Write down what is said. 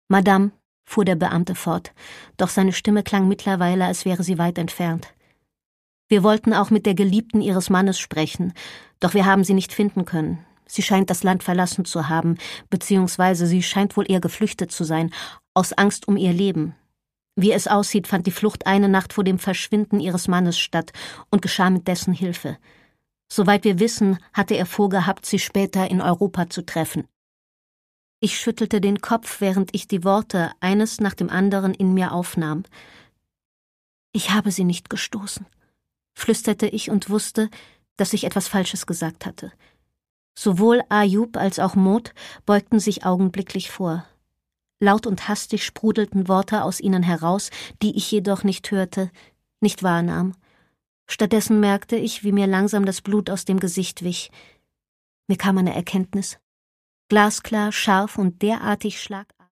»Madame«, fuhr der Beamte fort, doch seine Stimme klang mittlerweile, als wäre sie weit entfernt. »Wir wollten auch mit der Geliebten Ihres Mannes sprechen, doch wir haben sie nicht finden können. Sie scheint das Land verlassen zu haben, beziehungsweise sie scheint wohl eher geflüchtet zu sein, aus Angst um ihr Leben. Wie es aussieht, fand die Flucht eine Nacht vor dem Verschwinden Ihres Mannes statt und geschah mit dessen Hilfe. Soweit wir wissen, hatte er vorgehabt, sie später in Europa zu treffen.« Ich schüttelte den Kopf, während ich die Worte eines nach dem anderen in mir aufnahm. »Ich habe sie nicht gestoßen«, flüsterte ich und wusste, dass ich etwas Falsches gesagt hatte. Sowohl Ayub als auch Maud beugten sich augenblicklich vor. Laut und hastig sprudelten Worte aus ihnen heraus, die ich jedoch nicht hörte, nicht wahrnahm. Stattdessen merkte ich, wie mir langsam das Blut aus dem Gesicht wich. Mir kam eine Erkenntnis. Glasklar, scharf und derartig schlagartig.